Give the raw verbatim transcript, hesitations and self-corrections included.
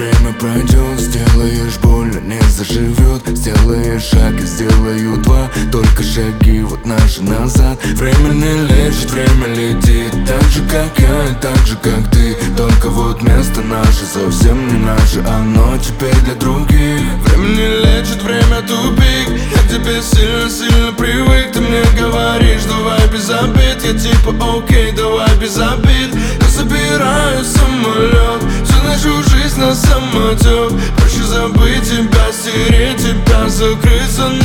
время пройдет, сделаешь больно, не заживет. Сделаешь шаг и сделаю два, только шаги вот наши назад. Время не лечит, время летит, так же как я и так же как ты. Только вот место наше совсем не наше, оно теперь для других. Время не лечит, время тупик, я к тебе сильно-сильно привык. Ты мне говоришь, давай без обид, я типа окей, давай без обид. Но собираю самолет, всю нашу жизнь на самотек. Проще забыть тебя, стереть тебя, закрыться